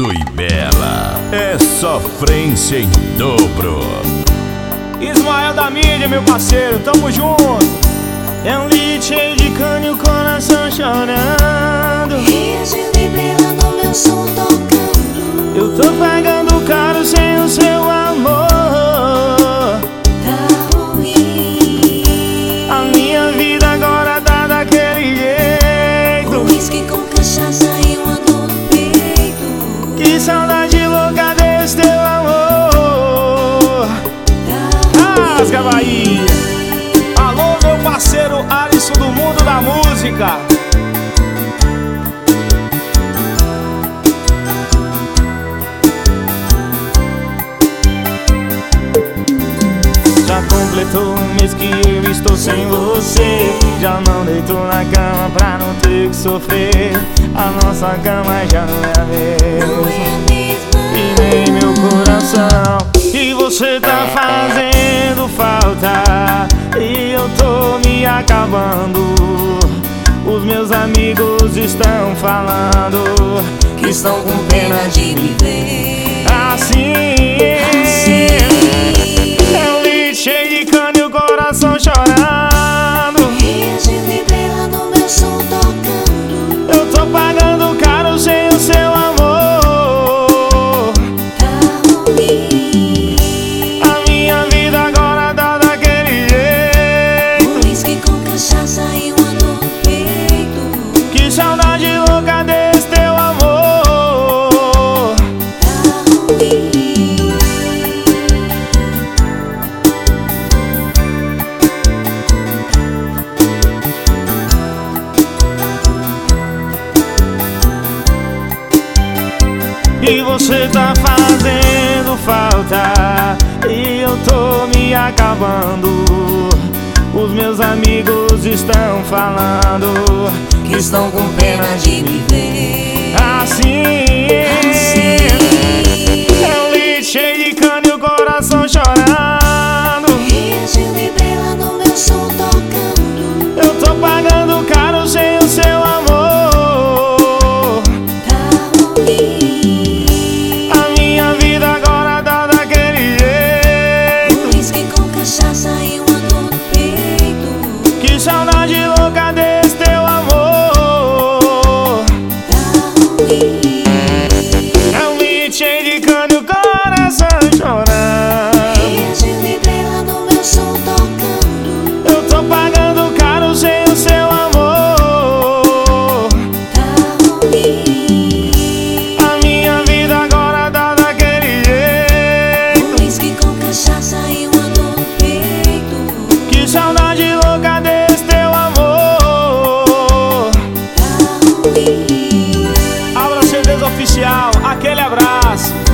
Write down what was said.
Lindo e Bela, é sofrência em dobro. Ismael da mídia, meu parceiro, tamo junto. É um lead cheio de cana e o coração chorando. Rios de Libela no meu som tocando. Eu tô pagando caro sem o seu amor. Tá ruim. A minha vida agora tá daquele jeito. Uísque com cachaça e uma dor no peito. Que saudade louca desse teu amor. Rasga Bahia. Alô, meu parceiro Alisson do mundo da música. Já completou um mês que eu estou sem você. Já não deito na cama pra não ter que sofrer. A nossa cama já não é a mesma, e nem meu coração. E você tá fazendo falta, e eu tô me acabando. Os meus amigos estão falando Que estão com pena de me ver assim. É um lead cheio de cana e o coração chorando. Rios de Libela no meu som tocando. Eu tô pagando caro sem o seu amor. Tá ruim. A minha vida agora tá daquele jeito. Uísque com cachaça e uma dor no peito. Que saudade louca desse teu amor. Tá ruim. E você tá fazendo falta, e eu tô me acabando. Os meus amigos estão falando Que estão com pena de me ver assim. É um lead cheio de cana e o coração chorando. Rios de Libela no meu som tocando. Eu tô pagando caro sem o seu amor. Tá ruim. A minha vida agora tá daquele jeito. Uísque com cachaça e uma dor no peito. Que saudade louca desse teu amor. Tá ruim. É um lead cheio de cana e o coração chorando. Rios de Libela no meu som tocando. Eu tô pagando caro sem o seu amor. Tá ruim. A minha vida agora tá daquele jeito. Uísque com cachaça e uma dor no peito. Que saudade louca desse teu amor. Tá ruim. Abra CDs oficial, aquele abraço.